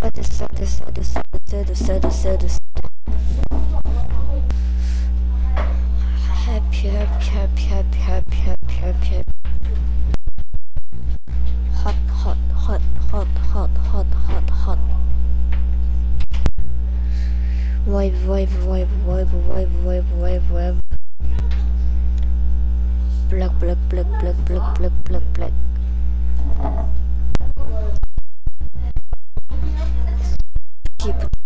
Happy, happy, happy, happy, happy, happy, happy, happy. Hot, hot, hot, hot, hot, hot, hot, hot. Vibe, vibe, vibe, vibe, vibe, vibe, vibe, vibe. Black, black, black, black, black, black, black, black. Keep